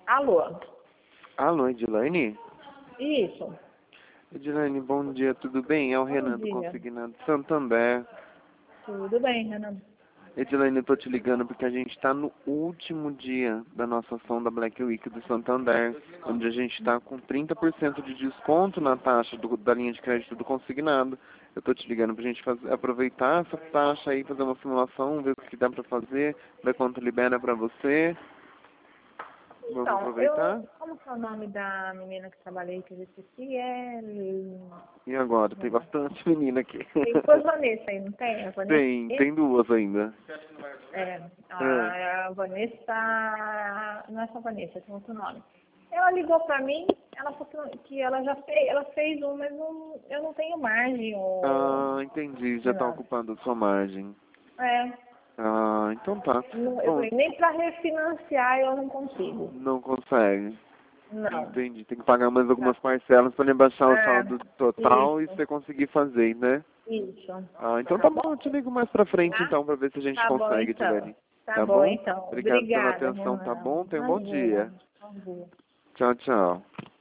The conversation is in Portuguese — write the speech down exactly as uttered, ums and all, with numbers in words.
Alô? Alô, Edilane? Isso. Edilane, bom dia, tudo bem? É o Bom Renan do dia. Consignado Santander. Tudo bem, Renan? Edilane, eu tô te ligando porque a gente tá no último dia da nossa ação da Black Week do Santander, onde a gente tá com trinta por cento de desconto na taxa do, da linha de crédito do consignado. Eu tô te ligando pra gente fazer, aproveitar essa taxa aí, fazer uma simulação, ver o que dá pra fazer, ver quanto libera pra você. Vamos Então, aproveitar? eu... Como que é o nome da menina que trabalhei que eu esqueci? É... E agora? Tem bastante menina aqui. Tem duas Vanessa aí, não tem? A Vanessa... Tem, tem duas ainda. É, É. a Vanessa... Não é só Vanessa, tem outro nome. Ela ligou pra mim, ela falou que ela já fez, ela fez um, mas não, eu não tenho margem. Ou... Ah, entendi. Já tá Não. ocupando a sua margem. É. Ah, então tá. Não, eu Bom, falei, nem pra refinanciar eu não consigo. não consegue. Não. Entendi. Tem que pagar mais Tá. algumas parcelas para baixar o É, saldo total e isso, você conseguir fazer, né? isso. Ah, então Tá tá bom? bom. Eu te ligo mais pra frente Tá? então pra ver se a gente Tá bom, consegue, então. Edilene. Tá Tá bom, bom? então. Obrigado pela Obrigada, atenção, tá Renan. bom? Tenha um bom Imagina. dia. Bom dia. Tchau, tchau.